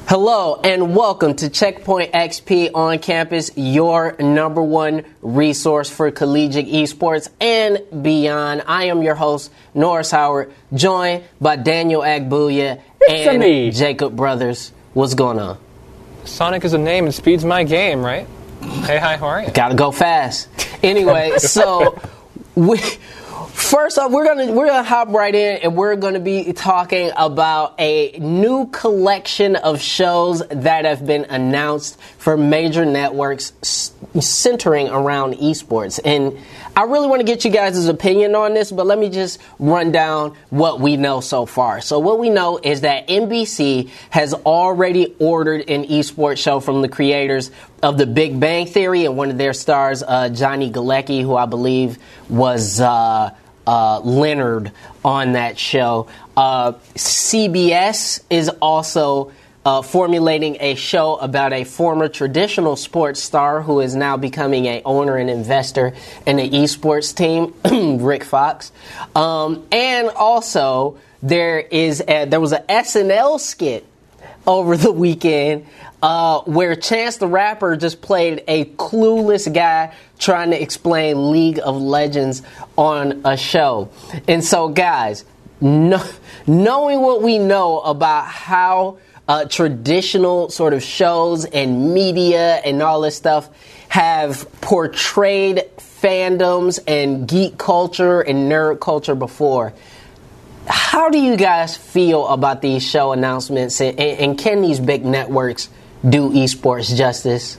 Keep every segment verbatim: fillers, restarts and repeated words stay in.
Hello and welcome to Checkpoint X P on campus, your number one resource for collegiate esports and beyond. I am your host, Norris Howard, joined by Daniel Agbuya and me. Jacob Brothers. What's going on? Sonic is a name and speed's my game, right? Hey, hi, how are you? Gotta go fast. Anyway, so we... First off, we're gonna we're gonna hop right in, and we're gonna be talking about a new collection of shows that have been announced for major networks s- centering around esports. And I really want to get you guys' opinion on this, but let me just run down what we know so far. So what we know is that N B C has already ordered an esports show from the creators of The Big Bang Theory, and one of their stars, uh, Johnny Galecki, who I believe was uh, uh, Leonard on that show. Uh, C B S is also uh, formulating a show about a former traditional sports star who is now becoming an owner and investor in the esports team, Rick Fox. Um, and also, there is a, there was an S N L skit over the weekend uh, where Chance the Rapper just played a clueless guy trying to explain League of Legends on a show. And so, guys, no, knowing what we know about how uh, traditional sort of shows and media and all this stuff have portrayed fandoms and geek culture and nerd culture before, how do you guys feel about these show announcements, and, and can these big networks do esports justice?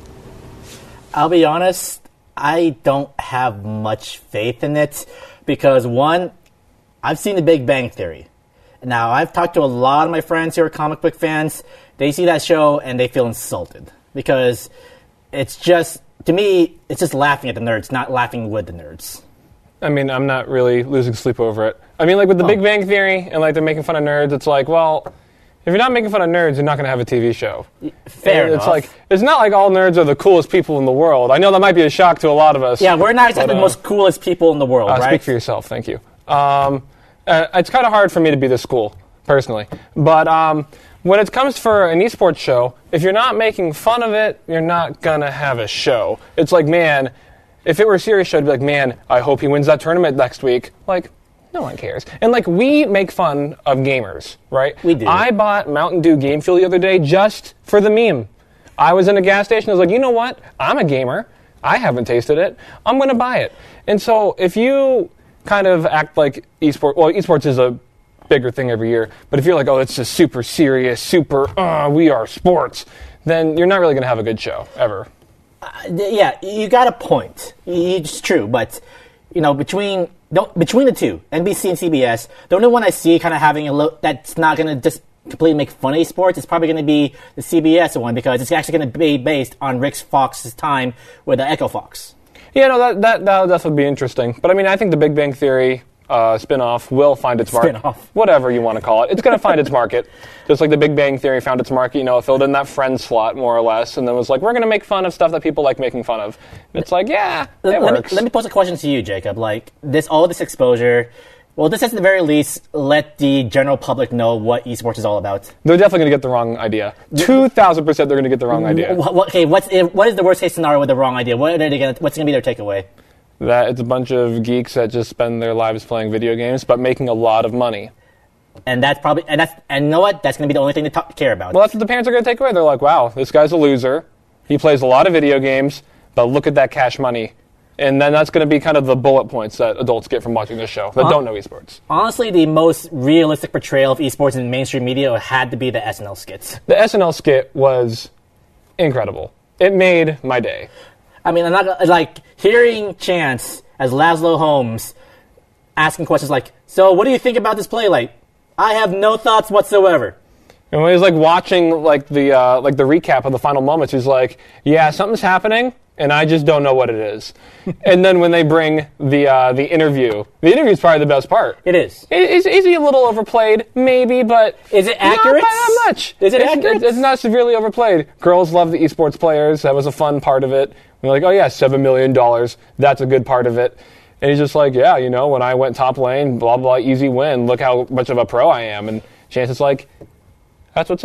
I'll be honest, I don't have much faith in it because, one, I've seen The Big Bang Theory. Now, I've talked to a lot of my friends who are comic book fans. They see that show and they feel insulted because it's just, to me, it's just laughing at the nerds, not laughing with the nerds. I mean, I'm not really losing sleep over it. I mean, like with The Oh. Big Bang Theory and like they're making fun of nerds, it's like, well, if you're not making fun of nerds, you're not going to have a T V show. Fair And enough. It's like, it's not like all nerds are the coolest people in the world. I know that might be a shock to a lot of us. Yeah, we're not exactly but, uh, the most coolest people in the world, Uh, right? Speak for yourself, thank you. Um, uh, it's kind of hard for me to be this cool, personally. But um, when it comes for an esports show, if you're not making fun of it, you're not going to have a show. It's like, man, if it were a serious show, I'd be like, man, I hope he wins that tournament next week. Like, no one cares. And, like, we make fun of gamers, right? We do. I bought Mountain Dew Game Fuel the other day just for the meme. I was in a gas station. I was like, you know what? I'm a gamer. I haven't tasted it. I'm going to buy it. And so if you kind of act like esports, well, esports is a bigger thing every year, but if you're like, oh, it's just super serious, super, uh, we are sports, then you're not really going to have a good show, ever. Uh, yeah, you got a point. It's true, but, you know, between don't, between the two, N B C and C B S, the only one I see kind of having a look that's not going to just completely make fun of sports is probably going to be the C B S one because it's actually going to be based on Rick Fox's time with the Echo Fox. Yeah, no, that that that that would be interesting. But I mean, I think the Big Bang Theory uh, spinoff will find its market. Spinoff. Whatever you want to call it, it's going to find its market. Just like the Big Bang Theory found its market, you know, it filled in that friend slot more or less, and then was like, we're going to make fun of stuff that people like making fun of. And it's like, yeah, it let, works. Me, let me pose a question to you, Jacob. Like this, all this exposure. Well, this at the very least let the general public know what esports is all about. They're definitely going to get the wrong idea. Two thousand percent, they're going to get the wrong idea. What, what, okay, what's what is the worst case scenario with the wrong idea? What are they gonna, what's going to be their takeaway? That it's a bunch of geeks that just spend their lives playing video games, but making a lot of money. And that's probably and that's and you know what? That's going to be the only thing they talk, care about. Well, that's what the parents are going to take away. They're like, wow, this guy's a loser. He plays a lot of video games, but look at that cash money. And then that's going to be kind of the bullet points that adults get from watching this show that Uh, don't know esports. Honestly, the most realistic portrayal of esports in mainstream media had to be the S N L skits. The S N L skit was incredible. It made my day. I mean, I'm not gonna- like hearing Chance as Laszlo Holmes asking questions like, "So, what do you think about this play?" Like, I have no thoughts whatsoever. And when he's like watching like the uh, like the recap of the final moments, he's like, "Yeah, something's happening, and I just don't know what it is." And then when they bring the uh, the interview, the interview is probably the best part. It is. Is, is he a little overplayed? Maybe, but Is it not accurate? by that much. Is it it's, accurate? It's, it's not severely overplayed. Girls love the esports players. That was a fun part of it. We're like, oh yeah, seven million dollars. That's a good part of it. And he's just like, yeah, you know, when I went top lane, blah blah, easy win. Look how much of a pro I am. And Chance is like, that's what's up.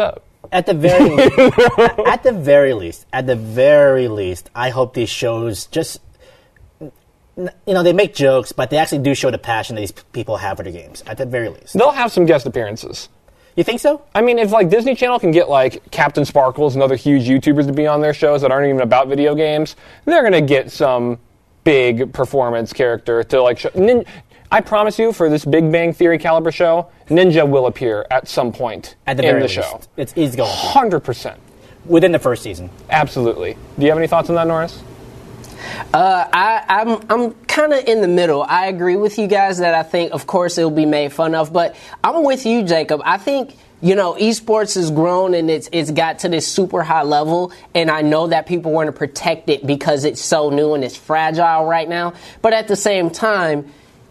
At the very least, at the very least, at the very least, I hope these shows just, you know, they make jokes, but they actually do show the passion that these people have for the games. At the very least, They'll have some guest appearances. you think so? I mean, if like Disney Channel can get like Captain Sparkles and other huge YouTubers to be on their shows that aren't even about video games, they're gonna get some big performance character to like. Show. Nin- I promise you, for this Big Bang Theory caliber show, Ninja will appear at some point At the in very the least, show. it's he's going to Hundred percent, within the first season. absolutely. Do you have any thoughts on that, Norris? Uh, I, I'm I'm kind of in the middle. I agree with you guys that I think, of course, it'll be made fun of. But I'm with you, Jacob. I think, you know, esports has grown and it's it's got to this super high level. And I know that people want to protect it because it's so new and it's fragile right now. But at the same time,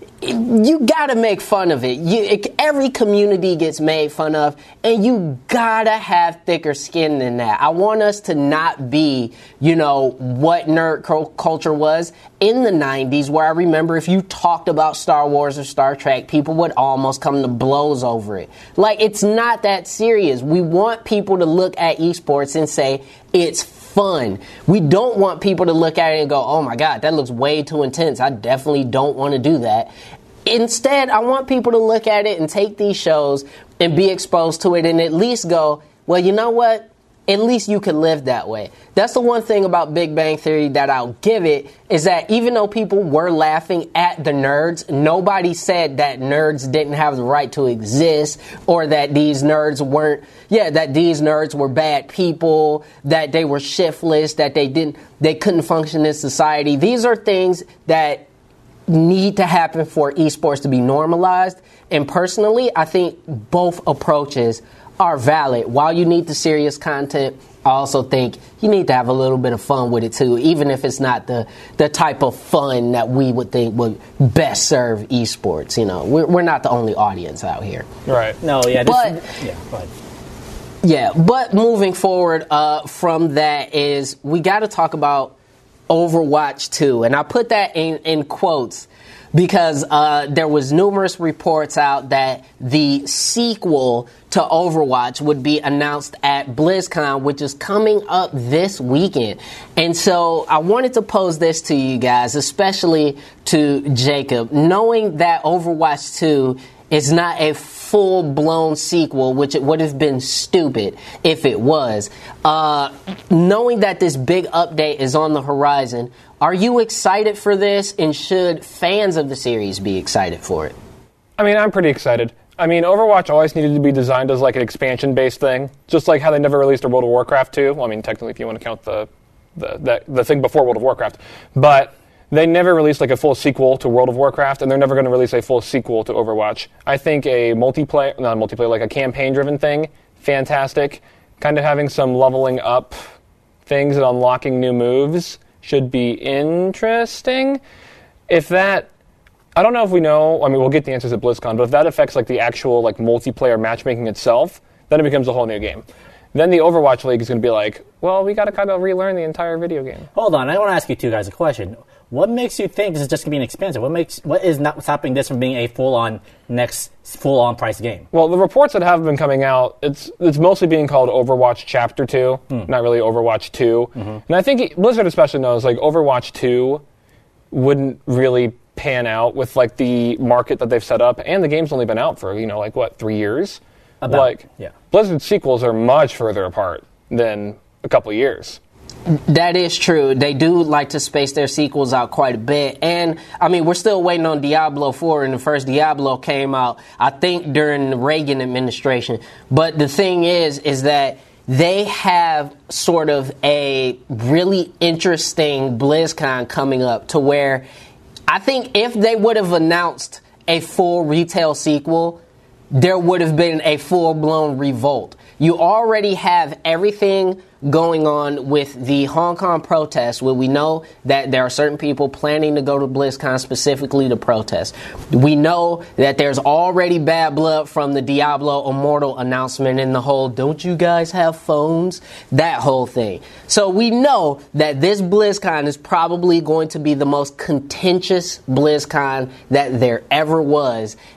you gotta make fun of it. You, it. Every community gets made fun of, and you gotta have thicker skin than that. I want us to not be, you know, what nerd culture was in the nineties, where I remember if you talked about Star Wars or Star Trek, people would almost come to blows over it. Like, it's not that serious. We want people to look at esports and say, it's fun. We don't want people to look at it and go, oh my God, that looks way too intense. I definitely don't want to do that. Instead, I want people to look at it and take these shows and be exposed to it and at least go, well, you know what? At least you can live that way. That's the one thing about Big Bang Theory that I'll give it, is that even though people were laughing at the nerds, nobody said that nerds didn't have the right to exist, or that these nerds weren't, yeah, that these nerds were bad people, that they were shiftless, that they didn't, they couldn't function in society. These are things that need to happen for esports to be normalized. And personally, I think both approaches are valid. While you need the serious content, I also think you need to have a little bit of fun with it too, even if it's not the, the type of fun that we would think would best serve esports. You know, we're, we're not the only audience out here. Right. No, yeah, this, But- yeah, go ahead. Yeah, but moving forward uh, from that is we got to talk about Overwatch two. And I put that in, in quotes because uh, there was numerous reports out that the sequel to Overwatch would be announced at BlizzCon, which is coming up this weekend. And so I wanted to pose this to you guys, especially to Jacob, knowing that Overwatch two is not a full-blown sequel, which it would have been stupid if it was. Uh, knowing that this big update is on the horizon, are you excited for this, and should fans of the series be excited for it? I mean, I'm pretty excited. I mean, Overwatch always needed to be designed as like an expansion-based thing, just like how they never released a World of Warcraft two. Well, I mean, technically, if you want to count the the the, the thing before World of Warcraft, but they never released like a full sequel to World of Warcraft, and they're never going to release a full sequel to Overwatch. I think a multiplayer, not multiplayer, like a campaign-driven thing, fantastic. Kind of having some leveling up things and unlocking new moves should be interesting. If that, I don't know if we know, I mean, we'll get the answers at BlizzCon, but if that affects like the actual like multiplayer matchmaking itself, then it becomes a whole new game. Then the Overwatch League is going to be like, well, we got to kind of relearn the entire video game. Hold on, I want to ask you two guys a question. What makes you think this is just going to be an expansion? What makes what is not stopping this from being a full-on next full-on price game? Well, the reports that have been coming out, it's it's mostly being called Overwatch Chapter two, mm. not really Overwatch two. Mm-hmm. And I think Blizzard especially knows, like, Overwatch two wouldn't really pan out with, like, the market that they've set up, and the game's only been out for, you know, like, what, three years? About, like, yeah. Blizzard sequels are much further apart than a couple of years. That is true. They do like to space their sequels out quite a bit. And, I mean, we're still waiting on Diablo four, and the first Diablo came out, I think, during the Reagan administration. But the thing is, is that they have sort of a really interesting BlizzCon coming up, to where I think if they would have announced a full retail sequel, there would have been a full-blown revolt. You already have everything going on with the Hong Kong protests, where we know that there are certain people planning to go to BlizzCon specifically to protest. We know that there's already bad blood from the Diablo Immortal announcement and the whole, don't you guys have phones? That whole thing. So we know that this BlizzCon is probably going to be the most contentious BlizzCon that there ever was.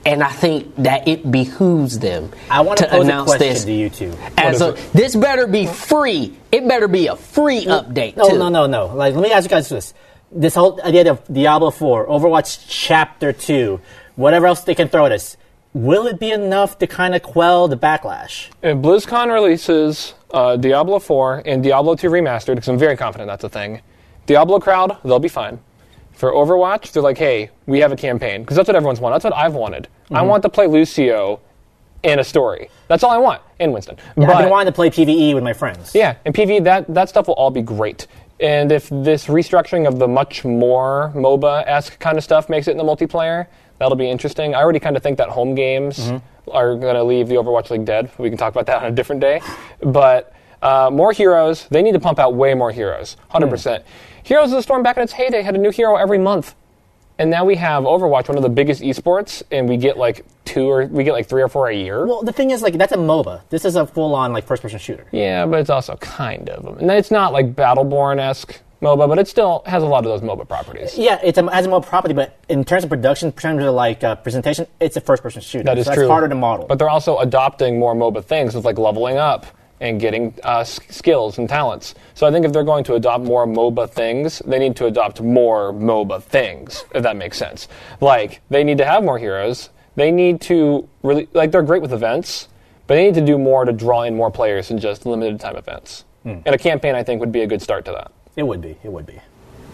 and I think that it behooves them I want to to pose announce a question this. to you two. As a, this better be free. It better be a free update, No, too. no, no, no. Like, let me ask you guys this. This whole idea of Diablo four, Overwatch Chapter two, whatever else they can throw at us, will it be enough to kind of quell the backlash? If BlizzCon releases uh, Diablo four and Diablo two Remastered, because I'm very confident that's a thing, Diablo crowd, they'll be fine. For Overwatch, they're like, hey, we have a campaign. Because that's what everyone's wanted. That's what I've wanted. Mm-hmm. I want to play Lucio in a story. That's all I want. In Winston. Yeah, but, I've been wanting to play PvE with my friends. Yeah, and PvE, that, that stuff will all be great. And if this restructuring of the much more MOBA-esque kind of stuff makes it in the multiplayer, that'll be interesting. I already kind of think that home games mm-hmm. are going to leave the Overwatch League dead. We can talk about that on a different day. But uh, more heroes. They need to pump out way more heroes. one hundred percent. Mm. Heroes of the Storm back in its heyday had a new hero every month. And now we have Overwatch, one of the biggest esports, and we get like two or we get like three or four a year. Well, the thing is, like, that's a MOBA. This is a full-on like first-person shooter. Yeah, but it's also kind of, and it's not like Battleborn-esque MOBA, but it still has a lot of those MOBA properties. Yeah, it has a MOBA property, but in terms of production, in terms of like uh, presentation, it's a first-person shooter. That is so true. That's harder to model. But they're also adopting more MOBA things with like leveling up and getting uh, s- skills and talents. So I think if they're going to adopt more MOBA things, they need to adopt more MOBA things, if that makes sense. Like, they need to have more heroes. They need to really, like, they're great with events, but they need to do more to draw in more players than just limited time events. Mm. And a campaign, I think, would be a good start to that. It would be. It would be.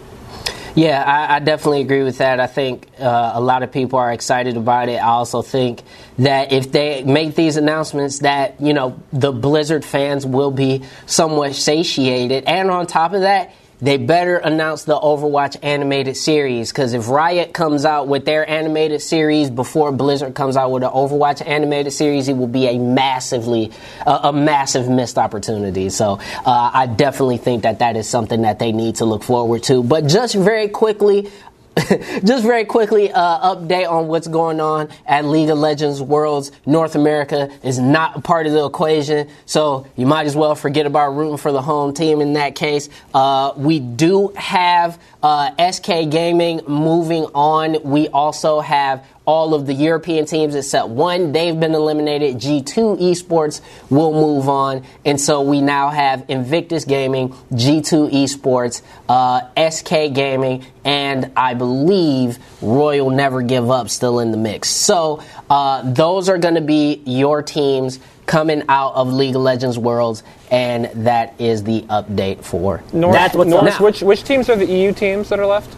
Yeah, I, I definitely agree with that. I think uh, a lot of people are excited about it. I also think that if they make these announcements that, you know, the Blizzard fans will be somewhat satiated. And on top of that, they better announce the Overwatch animated series, because if Riot comes out with their animated series before Blizzard comes out with an Overwatch animated series, it will be a massively, uh, a massive missed opportunity. So uh, I definitely think that that is something that they need to look forward to. But just very quickly, Just very quickly, uh, update on what's going on at League of Legends Worlds. North America is not a part of the equation, so you might as well forget about rooting for the home team in that case. Uh, we do have uh, S K Gaming moving on. We also have all of the European teams except one. They've been eliminated. G two Esports will move on. And so we now have Invictus Gaming, G two Esports, uh, S K Gaming, and I believe Royal Never Give Up still in the mix. So uh, those are going to be your teams coming out of League of Legends Worlds, and that is the update for North. That's what's North now, which, which teams are the E U teams that are left?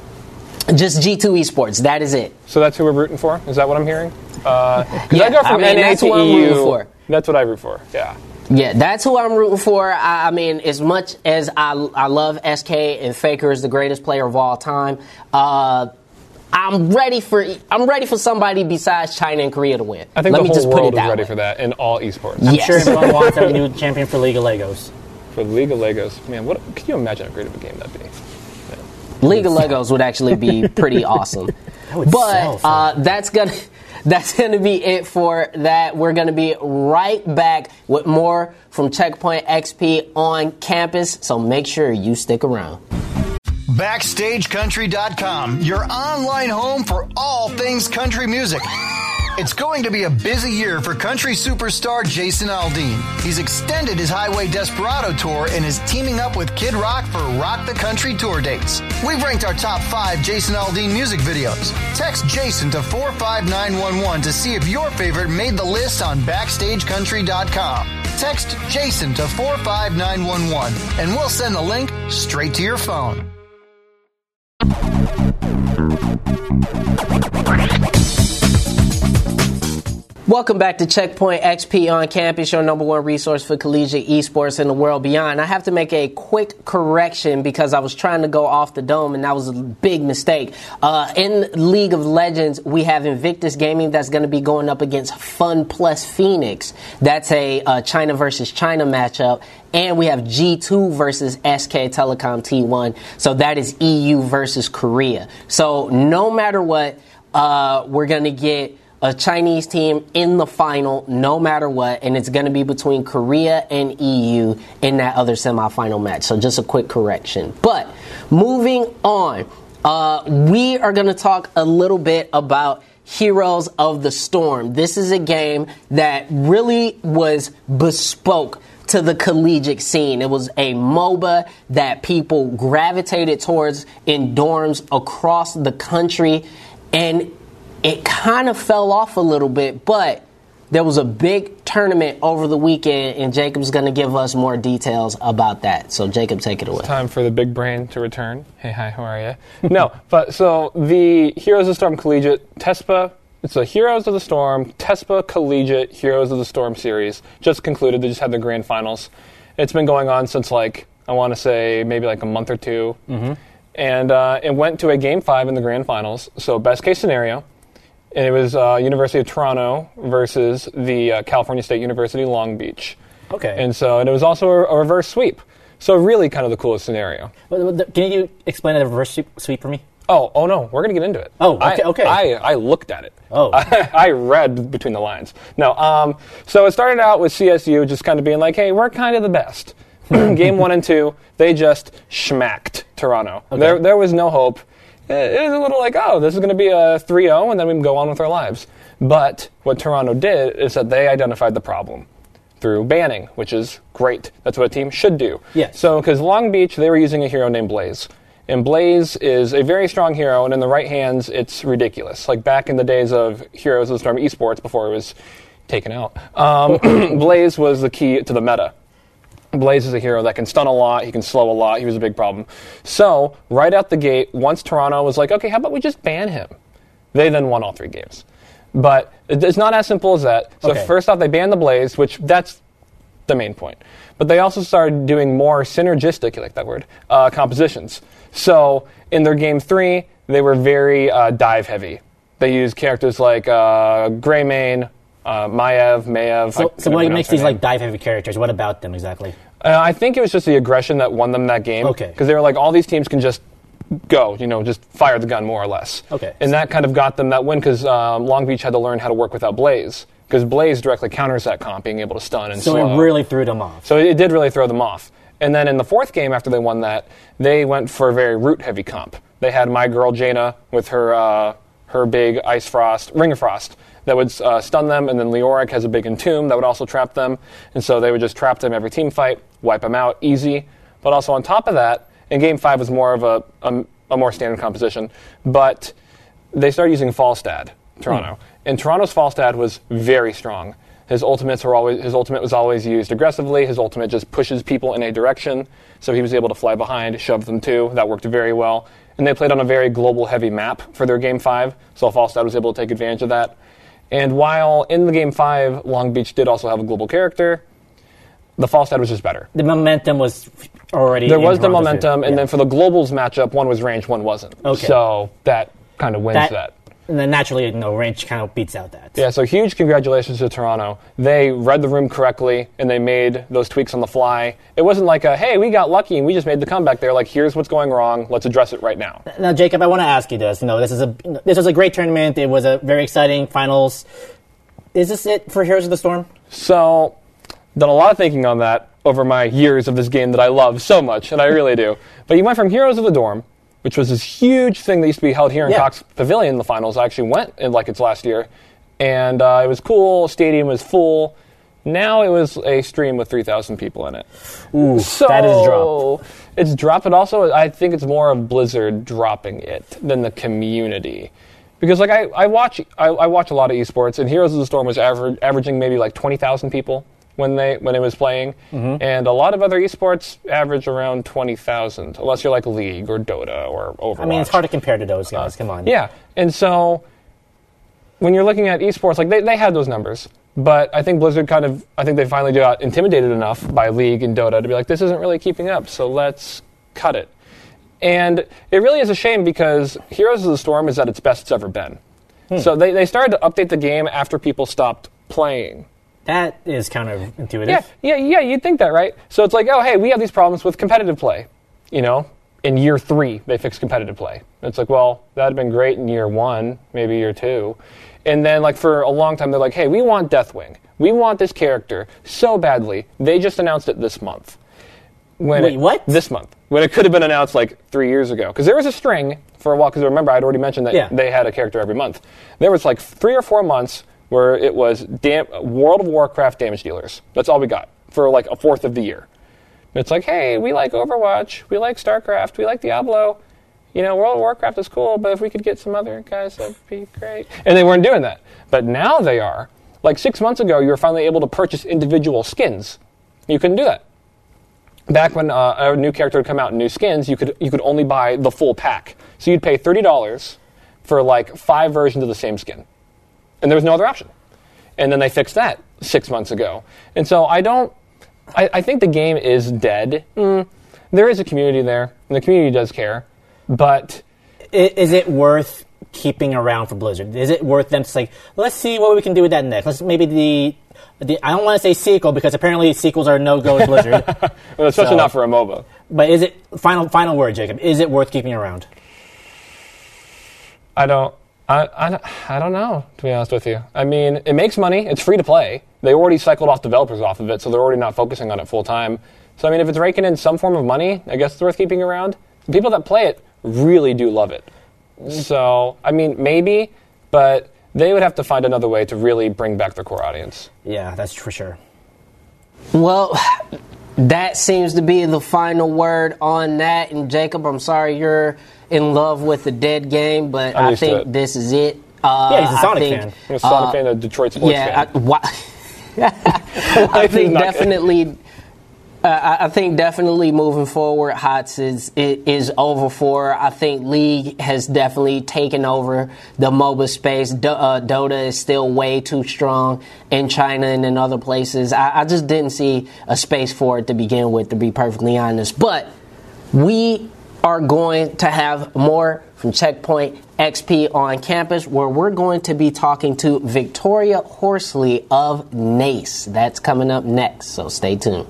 Just G two Esports. That is it. So that's who we're rooting for? Is that what I'm hearing? Uh, yeah, I go from I mean, N A that's to who I'm E U. rooting for. That's what I root for, yeah. Yeah, that's who I'm rooting for. I, I mean, as much as I, I love S K and Faker is the greatest player of all time, uh, I'm ready for I'm ready for somebody besides China and Korea to win. I think Let the me whole just put world it is that ready way. for that in all esports. I'm Yes. sure everyone wants a new champion for League of Legos. For League of Legos, man, what can you imagine how great of a game that'd be? League of Legos would actually be pretty awesome. That would sell, But uh, that's gonna that's gonna be it for that. We're gonna be right back with more from Checkpoint X P on campus. So make sure you stick around. Backstage Country dot com, your online home for all things country music. It's going to be a busy year for country superstar Jason Aldean. He's extended his Highway Desperado tour and is teaming up with Kid Rock for Rock the Country tour dates. We've ranked our top five Jason Aldean music videos. Text Jason to four five nine one one to see if your favorite made the list on Backstage Country dot com. Text Jason to four five nine one one and we'll send the link straight to your phone. Welcome back to Checkpoint X P on campus, your number one resource for collegiate esports in the world beyond. I have to make a quick correction because I was trying to go off the dome and that was a big mistake. Uh, in League of Legends, we have Invictus Gaming that's going to be going up against Fun Plus Phoenix. That's a uh, China versus China matchup. And we have G two versus S K Telecom T one. So that is E U versus Korea. So no matter what, uh, we're going to get a Chinese team in the final no matter what, and it's going to be between Korea and E U in that other semifinal match. So just a quick correction. But moving on, uh, we are going to talk a little bit about Heroes of the Storm. This is a game that really was bespoke to the collegiate scene. It was a MOBA that people gravitated towards in dorms across the country, and it kind of fell off a little bit, but there was a big tournament over the weekend, and Jacob's going to give us more details about that. So, Jacob, take it away. It's time for the big brain to return. Hey, hi, how are you? No, but so the Heroes of the Storm Collegiate TESPA, it's a Heroes of the Storm TESPA Collegiate Heroes of the Storm series. Just concluded. They just had the grand finals. It's been going on since, like, I want to say maybe like a month or two. Mm-hmm. And uh, it went to a game five in the grand finals. So, best case scenario. And it was uh, University of Toronto versus the uh, California State University Long Beach. Okay. And so, and it was also a, a reverse sweep. So really kind of the coolest scenario. Can you explain the reverse sweep for me? Oh, oh no, we're going to get into it. Oh, okay, I, okay. I, I looked at it. Oh. I, I read between the lines. No, um, so it started out with C S U just kind of being like, hey, we're kind of the best. Game one and two, they just schmacked Toronto. Okay. There, there was no hope. It was a little like, oh, this is going to be a three oh, and then we can go on with our lives. But what Toronto did is that they identified the problem through banning, which is great. That's what a team should do. Yes. So, because Long Beach, they were using a hero named Blaze. And Blaze is a very strong hero, and in the right hands, it's ridiculous. Like back in the days of Heroes of the Storm esports, before it was taken out, um, Blaze was the key to the meta. Blaze is a hero that can stun a lot, he can slow a lot, he was a big problem. So, right out the gate, once Toronto was like, okay, how about we just ban him? They then won all three games. But it's not as simple as that. So okay. First off, they banned the Blaze, which that's the main point. But they also started doing more synergistic, you like that word, uh, compositions. So, in their game three, they were very uh, dive-heavy. They used characters like uh, Greymane, uh, Maiev, Maiev. So, so what makes these like dive-heavy characters? What about them exactly? Uh, I think it was just the aggression that won them that game. Okay. Because they were like, all these teams can just go, you know, just fire the gun more or less. Okay. And that kind of got them that win because um, Long Beach had to learn how to work without Blaze. Because Blaze directly counters that comp, being able to stun and so slow. So it really threw them off. So it did really throw them off. And then in the fourth game, after they won that, they went for a very root-heavy comp. They had my girl Jaina with her uh, her big Ice Frost, Ring of Frost, that would uh, stun them, and then Leoric has a big Entomb that would also trap them. And so they would just trap them every team fight, wipe them out, easy. But also on top of that, in Game five was more of a, a, a more standard composition, but they started using Falstad, Toronto. Hmm. And Toronto's Falstad was very strong. His ultimates were always his ultimate was always used aggressively. His ultimate just pushes people in a direction, so he was able to fly behind, shove them too. That worked very well. And they played on a very global heavy map for their game five, so Falstad was able to take advantage of that. And while in the game five, Long Beach did also have a global character, the Falstad was just better. The momentum was already there was the Toronto's momentum, here. and yeah. then for the globals matchup, one was range, one wasn't. Okay. So that kind of wins that. that. And then naturally, you know, range kind of beats out that. Yeah, so huge congratulations to Toronto. They read the room correctly, and they made those tweaks on the fly. It wasn't like a, hey, we got lucky and we just made the comeback. They're like, here's what's going wrong. Let's address it right now. Now, Jacob, I want to ask you this. You know, this is a this was a great tournament. It was a very exciting finals. Is this it for Heroes of the Storm? So, done a lot of thinking on that over my years of this game that I love so much, and I really do. But you went from Heroes of the Dorm, which was this huge thing that used to be held here in yeah. Cox Pavilion in the finals. I actually went in like its last year. And uh, it was cool. Stadium was full. Now it was a stream with three thousand people in it. Ooh, so that is dropped. It's dropped, but also I think it's more of Blizzard dropping it than the community. Because like I, I watch I, I watch a lot of esports, and Heroes of the Storm was aver- averaging maybe like twenty thousand people when they when it was playing, mm-hmm. and a lot of other esports average around twenty thousand, unless you're like League or Dota or Overwatch. I mean, it's hard to compare to those guys. Uh, Come on. Yeah, and so when you're looking at esports, like they, they had those numbers, but I think Blizzard kind of I think they finally got intimidated enough by League and Dota to be like, this isn't really keeping up, so let's cut it. And it really is a shame because Heroes of the Storm is at its best it's ever been. Hmm. So they, they started to update the game after people stopped playing. That is counterintuitive. Yeah, yeah, yeah, you'd think that, right? So it's like, oh, hey, we have these problems with competitive play. You know, in year three, they fixed competitive play. It's like, well, that had been great in year one, maybe year two. And then, like, for a long time, they're like, hey, we want Deathwing. We want this character so badly. They just announced it this month. When Wait, it, what? This month. When it could have been announced, like, three years ago. Because there was a string for a while, because remember, I'd already mentioned that Yeah. they had a character every month. There was like three or four months where it was dam- World of Warcraft damage dealers. That's all we got for like a fourth of the year. And it's like, hey, we like Overwatch, we like StarCraft, we like Diablo. You know, World of Warcraft is cool, but if we could get some other guys, that'd be great. And they weren't doing that. But now they are. Like six months ago, you were finally able to purchase individual skins. You couldn't do that. Back when uh, a new character would come out in new skins, you could you could only buy the full pack. So you'd pay thirty dollars for like five versions of the same skin. And there was no other option. And then they fixed that six months ago. And so I don't, I, I think the game is dead. Mm, there is a community there, and the community does care. But I- Is it worth keeping around for Blizzard? Is it worth them to say, let's see what we can do with that next? Let's maybe the, the I don't want to say sequel, because apparently sequels are no-go with Blizzard. well, especially So- not for a MOBA. But is it, final final word, Jacob, is it worth keeping around? I don't, I, I, don't- I don't know, to be honest with you. I mean, it makes money. It's free to play. They already cycled off developers off of it, so they're already not focusing on it full time. So, I mean, if it's raking in some form of money, I guess it's worth keeping around. The people that play it really do love it. So, I mean, maybe, but they would have to find another way to really bring back their core audience. Yeah, that's for sure. Well, that seems to be the final word on that. And Jacob, I'm sorry you're in love with the dead game, but I'm I used to think it. this is it. Uh, Yeah, he's a I Sonic think, fan. I'm a Sonic uh, fan, a Detroit sports yeah, fan. I, why, I Life is think not good. definitely. Uh, I I think definitely moving forward, H O T S is is over for her. I think League has definitely taken over the MOBA space. Do, uh, Dota is still way too strong in China and in other places. I, I just didn't see a space for it to begin with, to be perfectly honest. But we are going to have more from Checkpoint X P on campus, where we're going to be talking to Victoria Horsley of NACE. That's coming up next, so stay tuned.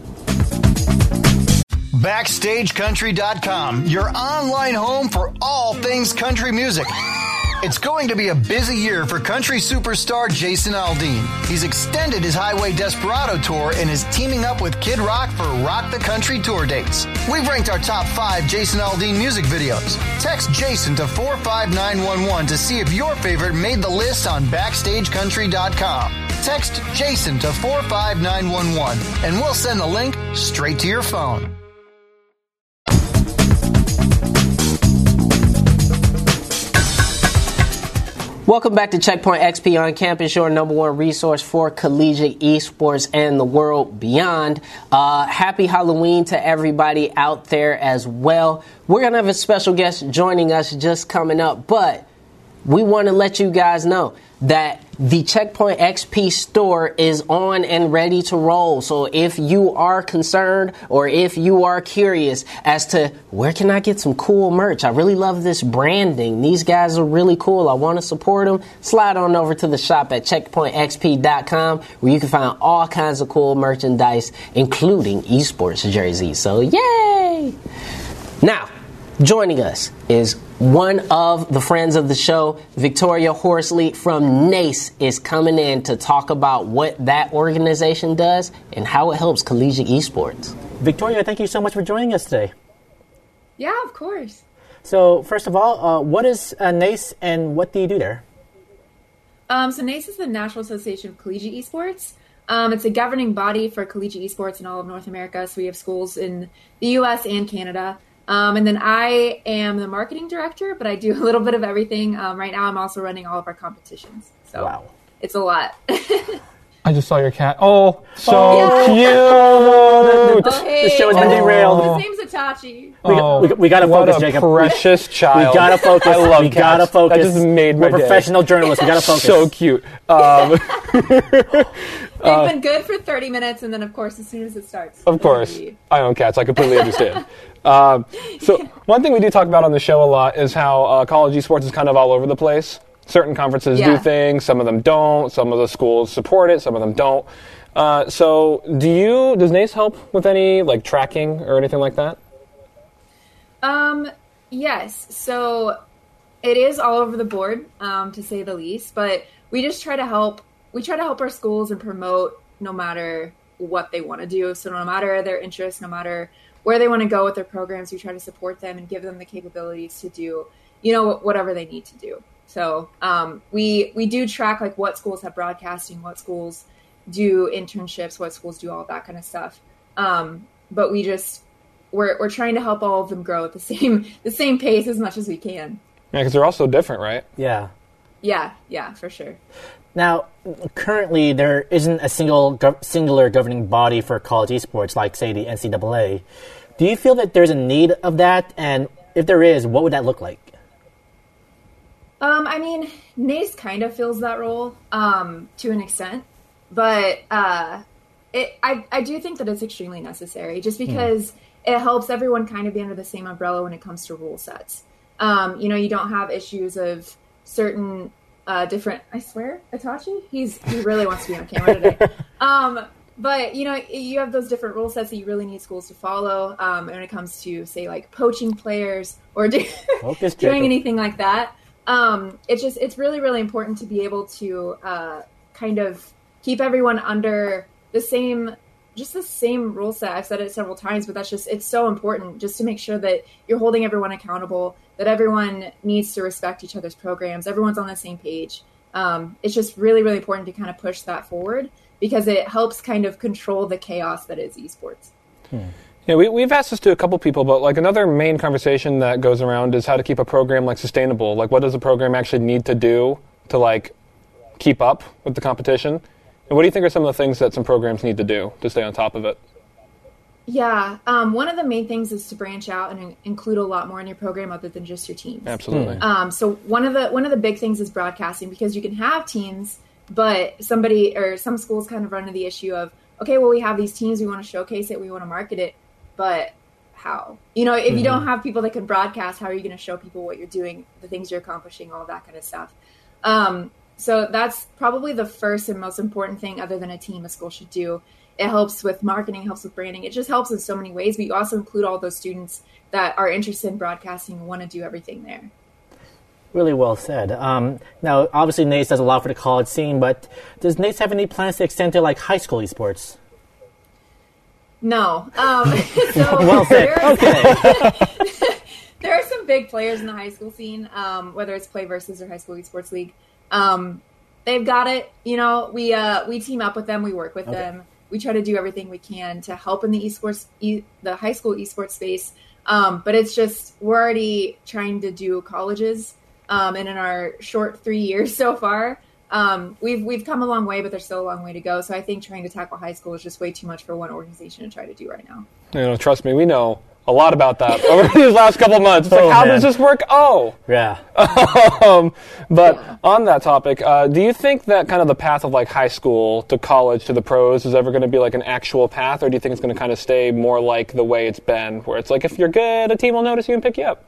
Backstage Country dot com, your online home for all things country music. It's going to be a busy year for country superstar Jason Aldean. He's extended his Highway Desperado tour and is teaming up with Kid Rock for Rock the Country tour dates. We've ranked our top five Jason Aldean music videos. Text Jason to four five nine one one to see if your favorite made the list on Backstage Country dot com. Text Jason to four five nine one one and we'll send the link straight to your phone. Welcome back to Checkpoint X P on campus, your number one resource for collegiate esports and the world beyond. Uh, happy Halloween to everybody out there as well. We're going to have a special guest joining us just coming up, but we want to let you guys know that the Checkpoint X P store is on and ready to roll. So if you are concerned or if you are curious as to where can I get some cool merch, I really love this branding. These guys are really cool. I want to support them. Slide on over to the shop at checkpoint x p dot com, where you can find all kinds of cool merchandise, including esports jerseys. So yay! Now, joining us is one of the friends of the show, Victoria Horsley from NACE, is coming in to talk about what that organization does and how it helps collegiate esports. Victoria, thank you so much for joining us today. Yeah, of course. So, first of all, uh, what is uh, NACE and what do you do there? Um, so NACE is the National Association of Collegiate Esports. Um, it's a governing body for collegiate esports in all of North America. So we have schools in the U S and Canada. Um, and then I am the marketing director, but I do a little bit of everything. Um, right now I'm also running all of our competitions. So Wow. It's a lot. I just saw your cat. Oh, so Oh, cute. Oh, hey. The show has been derailed. His name's Itachi. We, Oh, we, we gotta what focus, a Jacob. precious child. We gotta focus. I love we cats. gotta focus. That just made my We're day. professional journalists. We gotta focus. So cute. Um, They've been good for thirty minutes, and then, of course, as soon as it starts. Of course. I own cats. I completely understand. um, so one thing we do talk about on the show a lot is how uh, college esports is kind of all over the place. Certain conferences Yeah. do things, some of them don't. Some of the schools support it, some of them don't. Uh, so do you, does NACE help with any like tracking or anything like that? Um, yes. So it is all over the board, um, to say the least, but we just try to help, we try to help our schools and promote no matter what they want to do. So no matter their interests, no matter where they want to go with their programs, we try to support them and give them the capabilities to do you know, whatever they need to do. So um, we we do track like what schools have broadcasting, what schools do internships, what schools do all that kind of stuff. Um, but we just we're we're trying to help all of them grow at the same the same pace as much as we can. Yeah, because they're all so different, right? Yeah. Yeah, yeah, for sure. Now, currently, there isn't a single gov- singular governing body for college esports, like, say, the N C double A. Do you feel that there's a need of that? And if there is, what would that look like? Um, I mean, N A C E kind of fills that role um, to an extent. But uh, it, I, I do think that it's extremely necessary, just because mm. it helps everyone kind of be under the same umbrella when it comes to rule sets. Um, you know, you don't have issues of certain... Uh, different, I swear, Itachi, he's he really wants to be on camera today. Um, but you know, you have those different rule sets that you really need schools to follow. Um, when it comes to say like poaching players or do, doing anything like that, um, it's just it's really really important to be able to uh, kind of keep everyone under the same. Just the same rule set. I've said it several times, but that's just, it's so important just to make sure that you're holding everyone accountable, that everyone needs to respect each other's programs. Everyone's on the same page. Um, it's just really, really important to kind of push that forward because it helps kind of control the chaos that is esports. Hmm. Yeah, we, we've asked this to a couple people, but like another main conversation that goes around is how to keep a program like sustainable. Like what does a program actually need to do to like keep up with the competition? And what do you think are some of the things that some programs need to do to stay on top of it? Yeah, um, one of the main things is to branch out and in- include a lot more in your program other than just your teams. Absolutely. Um, so one of the one of the big things is broadcasting, because you can have teams, but somebody or some schools kind of run into the issue of, okay, well, we have these teams, we want to showcase it, we want to market it, but how? You know, if mm-hmm. you don't have people that can broadcast, how are you going to show people what you're doing, the things you're accomplishing, all of that kind of stuff? Um, So that's probably the first and most important thing other than a team a school should do. It helps with marketing, helps with branding. It just helps in so many ways, but you also include all those students that are interested in broadcasting and want to do everything there. Really well said. Um, now, obviously, N A C E does a lot for the college scene, but does N A C E have any plans to extend to like high school esports? No. Um, so well said. Okay. There are some big players in the high school scene, um, whether it's Play Versus or High School Esports League. Um, they've got it. You know, we uh, we team up with them. We work with okay. them. We try to do everything we can to help in the esports, e- the high school esports space. Um, but it's just we're already trying to do colleges, um, and in our short three years so far, um, we've we've come a long way, but there's still a long way to go. So I think trying to tackle high school is just way too much for one organization to try to do right now. You know, trust me, we know a lot about that over these last couple of months. It's like, oh, how man. does this work? Oh. Yeah. um, but yeah. on that topic, uh, do you think that kind of the path of like high school to college to the pros is ever going to be like an actual path, or do you think it's going to kind of stay more like the way it's been, where it's like if you're good, a team will notice you and pick you up?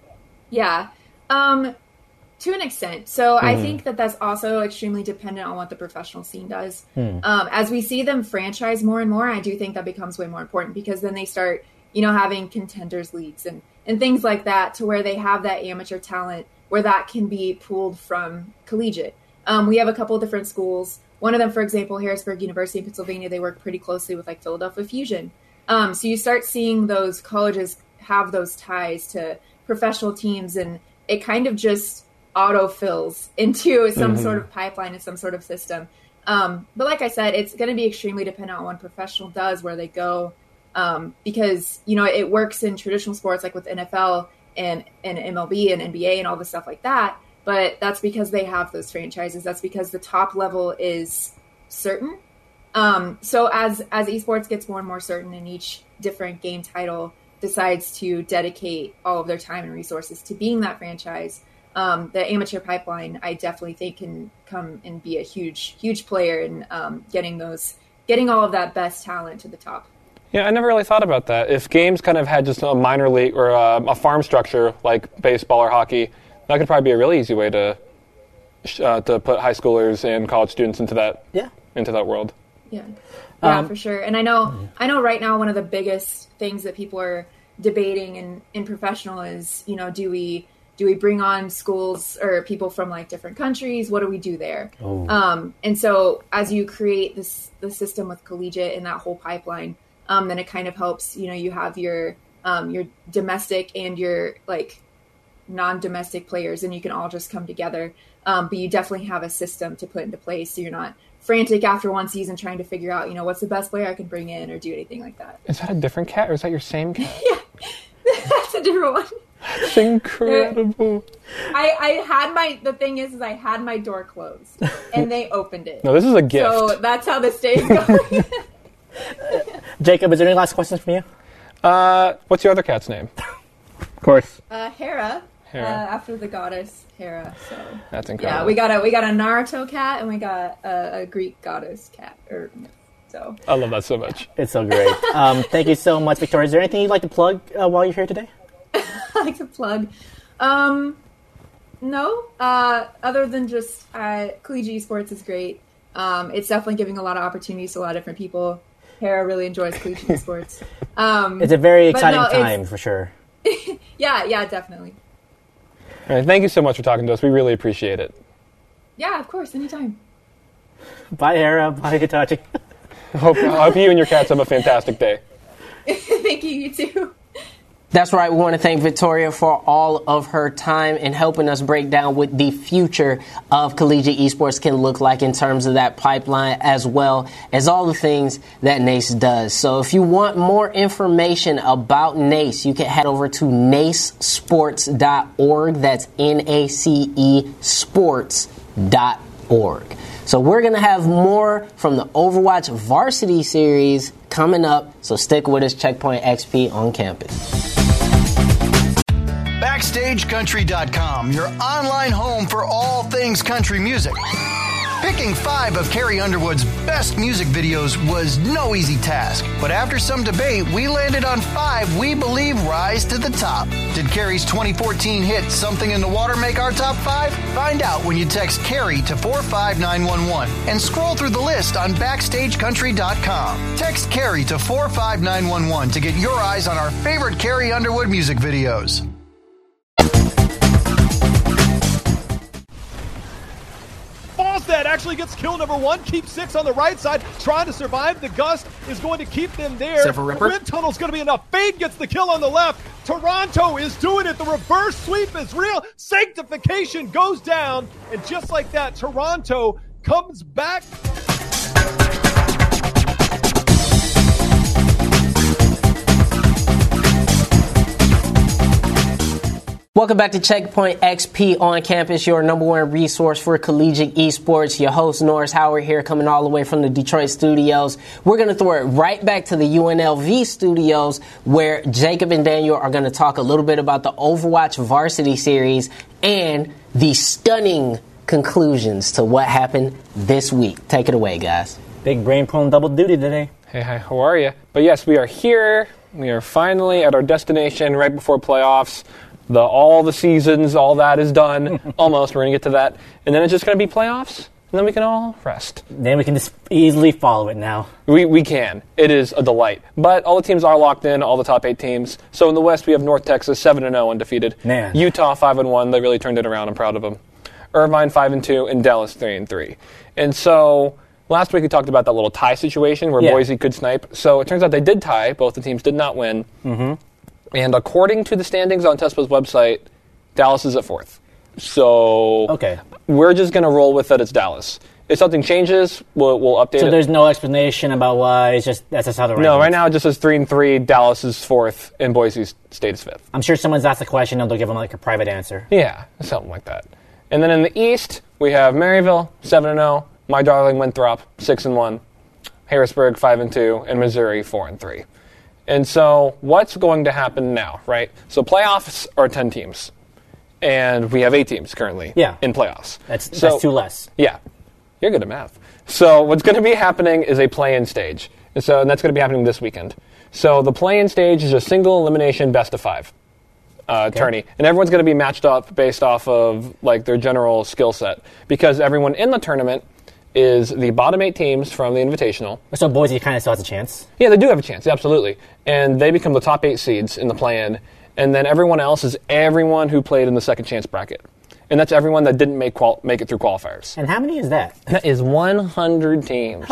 Yeah. Um, to an extent. So mm. I think that that's also extremely dependent on what the professional scene does. Mm. Um, as we see them franchise more and more, I do think that becomes way more important, because then they start you know, having contenders leagues and, and things like that, to where they have that amateur talent where that can be pulled from collegiate. Um, we have a couple of different schools. One of them, for example, Harrisburg University in Pennsylvania, they work pretty closely with like Philadelphia Fusion. Um, so you start seeing those colleges have those ties to professional teams, and it kind of just auto-fills into some mm-hmm. sort of pipeline and some sort of system. Um, but like I said, it's going to be extremely dependent on what professional does, where they go. Um, because, you know, it works in traditional sports like with N F L and, and M L B and N B A and all the stuff like that. But that's because they have those franchises. That's because the top level is certain. Um, so as, as esports gets more and more certain, and each different game title decides to dedicate all of their time and resources to being that franchise, um, the amateur pipeline, I definitely think, can come and be a huge, huge player in um, getting those, getting all of that best talent to the top. Yeah, I never really thought about that. If games kind of had just a minor league or a, a farm structure like baseball or hockey, that could probably be a really easy way to uh, to put high schoolers and college students into that yeah. into that world. Yeah, yeah, um, for sure. And I know I know right now one of the biggest things that people are debating in, in professional is, you know, do we do we bring on schools or people from like different countries? What do we do there? Oh. Um, and so as you create this the system with collegiate and that whole pipeline, Um, then it kind of helps, you know, you have your um, your domestic and your like non-domestic players, and you can all just come together. Um, but you definitely have a system to put into place, so you're not frantic after one season trying to figure out, you know, what's the best player I can bring in or do anything like that. Is that a different cat, or is that your same cat? Yeah, that's a different one. It's incredible. I, I had my, the thing is, is I had my door closed, and they opened it. No, this is a gift. So that's how this day is going. Jacob, is there any last questions from you? Uh, what's your other cat's name? Of course. Uh, Hera, Hera. Uh, after the goddess Hera. So That's incredible. yeah, we got a we got a Naruto cat, and we got a, a Greek goddess cat. Or so. I love that so much. It's so great. um, thank you so much, Victoria. Is there anything you'd like to plug uh, while you're here today? I like to plug. Um, no, uh, other than just uh, collegiate esports is great. Um, it's definitely giving a lot of opportunities to a lot of different people. Hera really enjoys collegiate esports. Um, It's a very exciting no, time, for sure. yeah, yeah, definitely. All right, thank you so much for talking to us. We really appreciate it. Yeah, of course, anytime. Bye, Hera. Bye, Hitachi. Hope, I hope you and your cats have a fantastic day. Thank you, you too. That's right. We want to thank Victoria for all of her time in helping us break down what the future of collegiate esports can look like in terms of that pipeline, as well as all the things that NACE does. So if you want more information about NACE, you can head over to nace sports dot org. That's N A C E sports dot org. So we're going to have more from the Overwatch Varsity Series coming up. So stick with us, Checkpoint X P on campus. Backstage Country dot com, your online home for all things country music. Picking five of Carrie Underwood's best music videos was no easy task, but after some debate, we landed on five we believe rise to the top. Did Carrie's twenty fourteen hit Something in the Water make our top five? Find out when you text Carrie to four five nine one one and scroll through the list on Backstage Country dot com. Text Carrie to four five nine one one to get your eyes on our favorite Carrie Underwood music videos. Falstad actually gets kill number one, keeps six on the right side, trying to survive. The gust is going to keep them there. Except for Ripper. Wind tunnel's going to be enough. Fade gets the kill on the left. Toronto is doing it. The reverse sweep is real. Sanctification goes down. And just like that, Toronto comes back. Welcome back to Checkpoint X P on campus, your number one resource for collegiate esports. Your host, Norris Howard, here, coming all the way from the Detroit studios. We're going to throw it right back to the U N L V studios, where Jacob and Daniel are going to talk a little bit about the Overwatch Varsity Series and the stunning conclusions to what happened this week. Take it away, guys. Big brain pulling double duty today. Hey, hi, how are you? But yes, we are here. We are finally at our destination right before playoffs. The all the seasons, all that is done. Almost. We're going to get to that. And then it's just going to be playoffs, and then we can all rest. Then we can just easily follow it now. We we can. It is a delight. But all the teams are locked in, all the top eight teams. So in the West, we have North Texas, seven and oh, undefeated. Man. Utah, five and one. They really turned it around. I'm proud of them. Irvine, five and two, and Dallas, three and three. And so last week we talked about that little tie situation where Yeah. Boise could snipe. So it turns out they did tie. Both the teams did not win. Mm-hmm. And according to the standings on TESPA's website, Dallas is at fourth. So Okay. we're just going to roll with that it's Dallas. If something changes, we'll, we'll update So it. there's no explanation about why. It's just that's just how the No, right now it just says three and three. Dallas is fourth, and Boise State is fifth. I'm sure someone's asked the question and they'll give them like a private answer. Yeah, something like that. And then in the East, we have Maryville, seven and zero. My darling Winthrop, six and one. Harrisburg, five and two, and Missouri, four and three. And so, what's going to happen now, right? So playoffs are ten teams, and we have eight teams currently Yeah. in playoffs. That's So- that's two less. Yeah, you're good at math. So what's going to be happening is a play-in stage, and so and that's going to be happening this weekend. So the play-in stage is a single elimination best of five uh, tourney, and everyone's going to be matched up based off of like their general skill set, because everyone in the tournament is the bottom eight teams from the Invitational. So Boise kind of still has a chance. Yeah, they do have a chance, absolutely. And they become the top eight seeds in the play-in. And then everyone else is everyone who played in the second chance bracket. And that's everyone that didn't make qual- make it through qualifiers. And how many is that? That is one hundred teams. So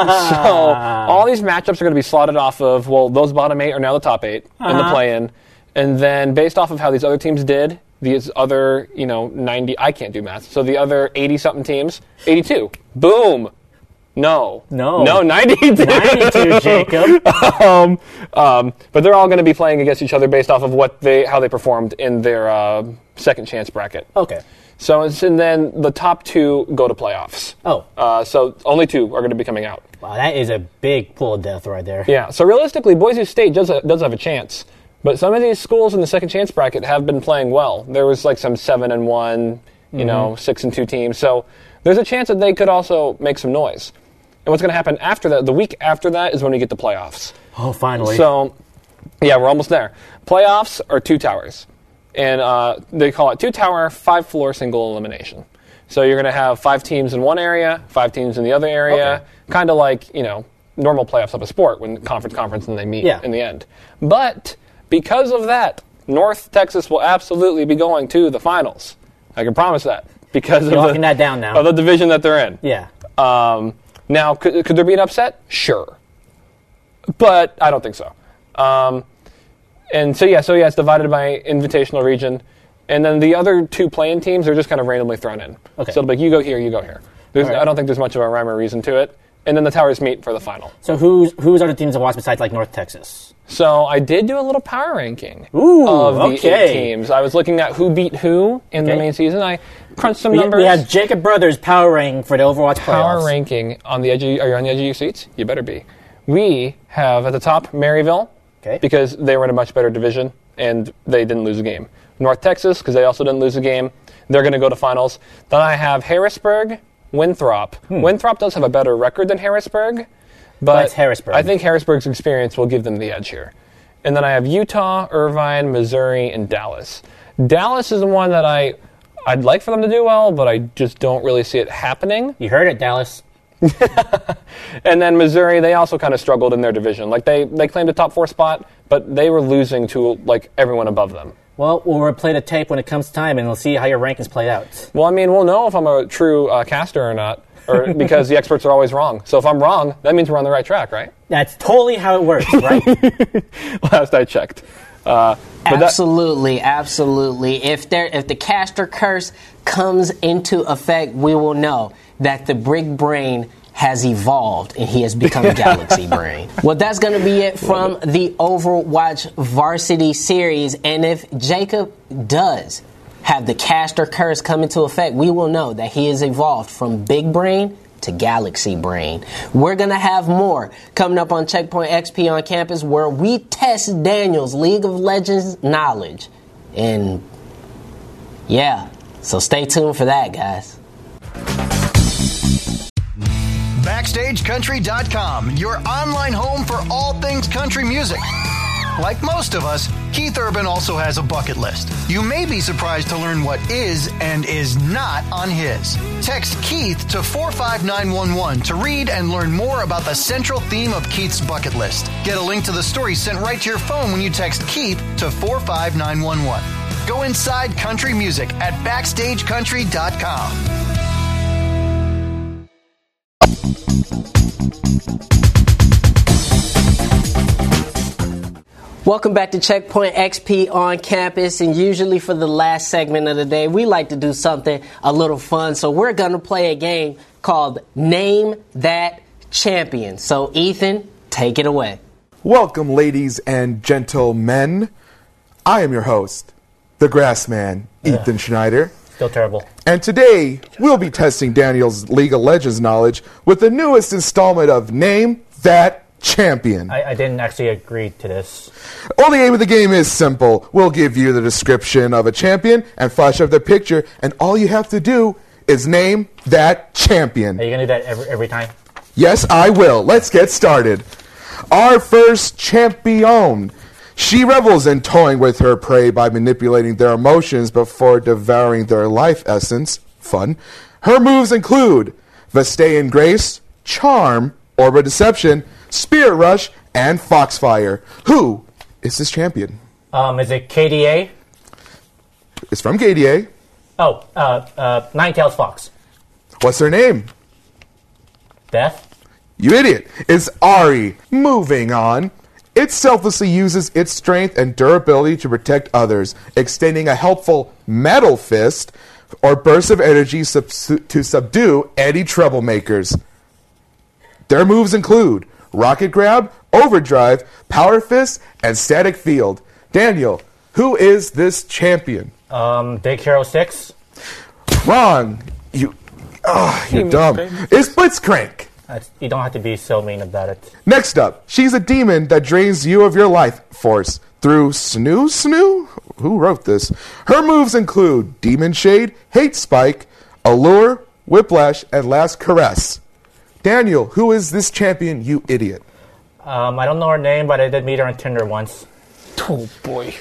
all these matchups are going to be slotted off of, well, those bottom eight are now the top eight in the play-in. And then based off of how these other teams did, these other, you know, ninety, I can't do math, so the other eighty-something teams, eighty-two. Boom. No. No. No, ninety-two. ninety-two, Jacob. um, um, but they're all going to be playing against each other based off of what they, how they performed in their uh, second chance bracket. Okay. So, it's, and then the top two go to playoffs. Oh. Uh, so only two are going to be coming out. Wow, that is a big pool of death right there. Yeah. So realistically, Boise State does does have a chance. But some of these schools in the second chance bracket have been playing well. There was like some seven and one, you mm-hmm. know, six and two teams. So there's a chance that they could also make some noise. And what's going to happen after that, the week after that, is when we get the playoffs. Oh, finally. So, yeah, we're almost there. Playoffs are two towers. And uh, they call it two-tower, five-floor single elimination. So you're going to have five teams in one area, five teams in the other area, okay. kind of like, you know, normal playoffs of a sport when conference, conference, and they meet yeah. in the end. But because of that, North Texas will absolutely be going to the finals. I can promise that. Because You're of locking the, that down now. of the division that they're in. Yeah. Um, now, could, could there be an upset? Sure. But I don't think so. Um, and so, yeah, so yeah, it's divided by invitational region. And then the other two playing teams are just kind of randomly thrown in. Okay. So it'll be like, you go here, you go here. There's, right. I don't think there's much of a rhyme or reason to it. And then the towers meet for the final. So who's who's other teams to watch besides like North Texas? So I did do a little power ranking Ooh, of the okay. eight teams. I was looking at who beat who in okay. the main season. I crunched some we, numbers. We have Jacob Brothers power ranking for the Overwatch power playoffs. ranking on the edge. Of, are you on the edge of your seats? You better be. We have at the top Maryville okay. because they were in a much better division and they didn't lose a game. North Texas because they also didn't lose a game. They're going to go to finals. Then I have Harrisburg. Winthrop. Hmm. Winthrop does have a better record than Harrisburg, but That's Harrisburg. I think Harrisburg's experience will give them the edge here. And then I have Utah, Irvine, Missouri, and Dallas. Dallas is the one that I, I'd like for them to do well, but I just don't really see it happening. You heard it, Dallas. And then Missouri, they also kind of struggled in their division. Like they, they claimed a top four spot, but they were losing to like everyone above them. Well, we'll replay the tape when it comes time, and we'll see how your rankings play out. Well, I mean, we'll know if I'm a true uh, caster or not, or because the experts are always wrong. So if I'm wrong, that means we're on the right track, right? That's totally how it works, right? Last I checked. Uh, absolutely, that- absolutely. If there, if the caster curse comes into effect, we will know that the Big Brain has evolved and he has become Galaxy Brain. Well, that's going to be it from the Overwatch Varsity Series. And if Jacob does have the caster curse come into effect, we will know that he has evolved from Big Brain to Galaxy Brain. We're going to have more coming up on Checkpoint X P on campus where we test Daniel's League of Legends knowledge. And yeah, so stay tuned for that, guys. Backstage Country dot com, your online home for all things country music. Like most of us, Keith Urban also has a bucket list. You may be surprised to learn what is and is not on his. Text Keith to four five nine one one to read and learn more about the central theme of Keith's bucket list. Get a link to the story sent right to your phone when you text Keith to four five nine one one. Go inside country music at Backstage Country dot com. Welcome back to Checkpoint X P on campus, and usually for the last segment of the day, we like to do something a little fun, so we're going to play a game called Name That Champion. So, Ethan, take it away. Welcome, ladies and gentlemen. I am your host, the Grass Man, Ethan Ugh. Schneider. Still terrible. And today, we'll be testing Daniel's League of Legends knowledge with the newest installment of Name That Champion. I, I didn't actually agree to this. Well, the aim of the game is simple. We'll give you the description of a champion and flash up the picture, and all you have to do is name that champion. Are you going to do that every, every time? Yes, I will. Let's get started. Our first champion. She revels in toying with her prey by manipulating their emotions before devouring their life essence. Fun. Her moves include Vestaean Grace, Charm, Orb of Deception, Spirit Rush, and Foxfire. Who is this champion? Um, is it K D A? It's from K D A. Oh, uh, uh, Ninetales Fox. What's her name? Beth? You idiot. It's Ahri. Moving on. It selflessly uses its strength and durability to protect others, extending a helpful metal fist or burst of energy sub- to subdue any troublemakers. Their moves include Rocket Grab, Overdrive, Power Fist, and Static Field. Daniel, who is this champion? Um, Big Hero six. Wrong. You, oh, you're dumb. It's Blitzcrank. That's, you don't have to be so mean about it. Next up, she's a demon that drains you of your life force through Snoo Snoo? Who wrote this? Her moves include Demon Shade, Hate Spike, Allure, Whiplash, and Last Caress. Daniel, who is this champion, you idiot? Um, I don't know her name, but I did meet her on Tinder once. Oh, boy.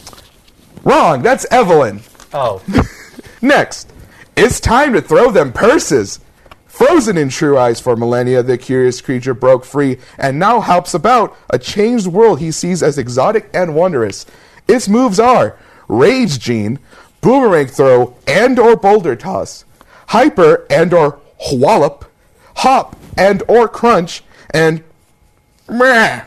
Wrong, that's Evelyn. Oh. Next, it's time to throw them purses. Frozen in True Eyes for millennia, the curious creature broke free and now helps about a changed world he sees as exotic and wondrous. Its moves are Rage Gene, Boomerang Throw and or Boulder Toss, Hyper and or Wallop, Hop and or Crunch, and Meh.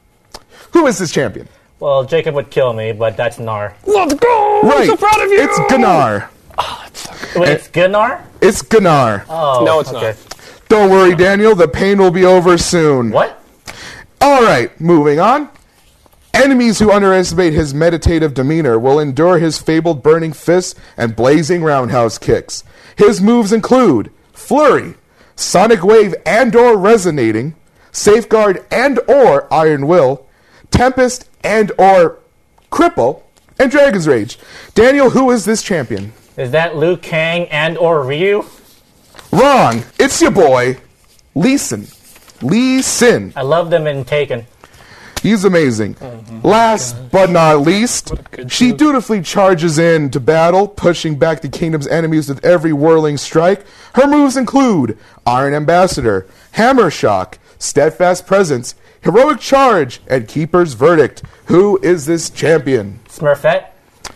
Who is this champion? Well, Jacob would kill me, but that's Gnar. Let's go! Right, I'm so proud of you! it's Gnar. Oh, it's so good. Wait, it's Gnar? It's Gnar. Oh, No, it's okay. not. Don't worry, Daniel, the pain will be over soon. What? Alright, moving on. Enemies who underestimate his meditative demeanor will endure his fabled burning fists and blazing roundhouse kicks. His moves include Flurry, Sonic Wave and or Resonating, Safeguard and or Iron Will, Tempest and or Cripple, and Dragon's Rage. Daniel, who is this champion? Is that Liu Kang and or Ryu? Wrong. It's your boy, Lee Sin. Lee Sin. I love them in Taken. He's amazing. Last but not least, she dutifully charges in to battle, pushing back the kingdom's enemies with every whirling strike. Her moves include Iron Ambassador, Hammer Shock, Steadfast Presence, Heroic Charge, and Keeper's Verdict. Who is this champion? Smurfette?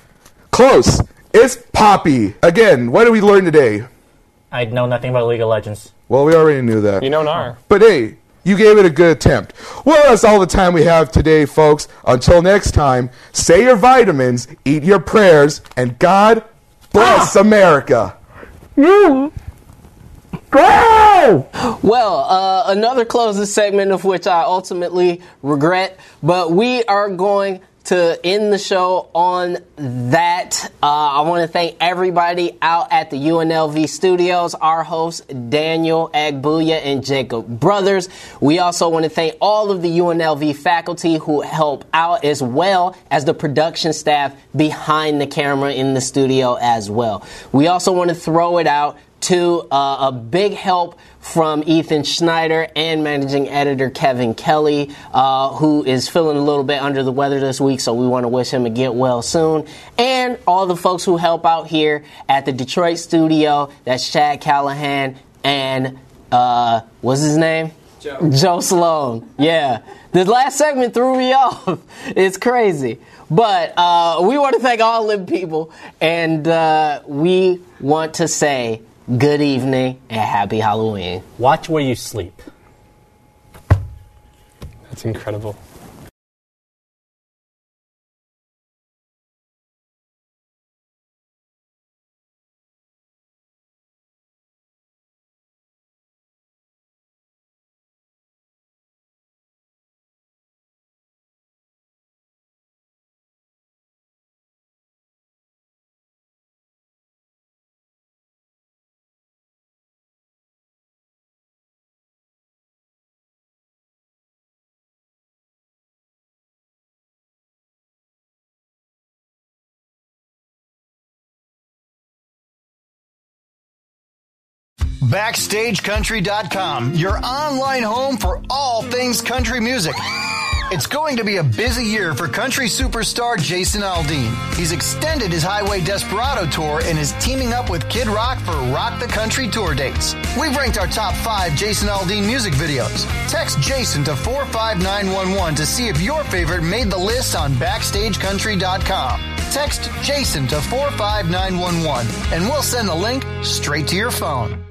Close. It's Poppy. Again, what did we learn today? I know nothing about League of Legends. Well, we already knew that. You know Gnar. But hey, you gave it a good attempt. Well, that's all the time we have today, folks. Until next time, say your vitamins, eat your prayers, and God bless America. You. Go! Well, uh, another closing segment of which I ultimately regret, but we are going to end the show on that. Uh, I want to thank everybody out at the U N L V studios, our hosts, Daniel Agbuya and Jacob Brothers. We also want to thank all of the U N L V faculty who help out, as well as the production staff behind the camera in the studio as well. We also want to throw it out to uh, a big help from Ethan Schneider and managing editor Kevin Kelly, uh, who is feeling a little bit under the weather this week, so we want to wish him a get well soon. And all the folks who help out here at the Detroit studio, that's Chad Callahan and, uh, what's his name? Joe. Joe Sloan. Yeah. The last segment threw me off. It's crazy. But uh, we want to thank all them people, and uh, we want to say good evening and happy Halloween. Watch where you sleep. That's incredible. Backstage Country dot com, your online home for all things country music. It's going to be a busy year for country superstar Jason Aldean. He's extended his Highway Desperado tour and is teaming up with Kid Rock for Rock the Country tour dates. We've ranked our top five Jason Aldean music videos. Text Jason to four five nine one one to see if your favorite made the list on Backstage Country dot com. Text Jason to four five nine one one and we'll send the link straight to your phone.